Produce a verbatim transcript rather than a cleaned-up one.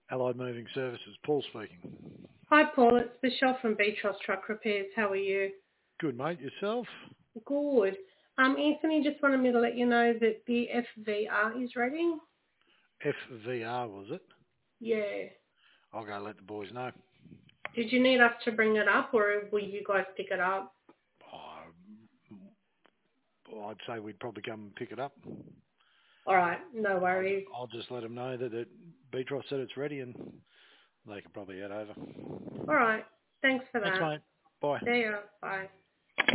Allied Moving Services. Paul speaking. Hi, Paul. It's Michelle from Beatrice Truck Repairs. How are you? Good, mate. Yourself? Good. Um, Anthony just wanted me to let you know that the F V R is ready. F V R, was it? Yeah. I'll go let the boys know. Did you need us to bring it up, or will you guys pick it up? Oh, I'd say we'd probably come and pick it up. All right. No I'll, worries. I'll just let them know that, that Beatrice said it's ready and they can probably head over. All right. Thanks for Thanks, that. mate. Bye. See ya. Bye.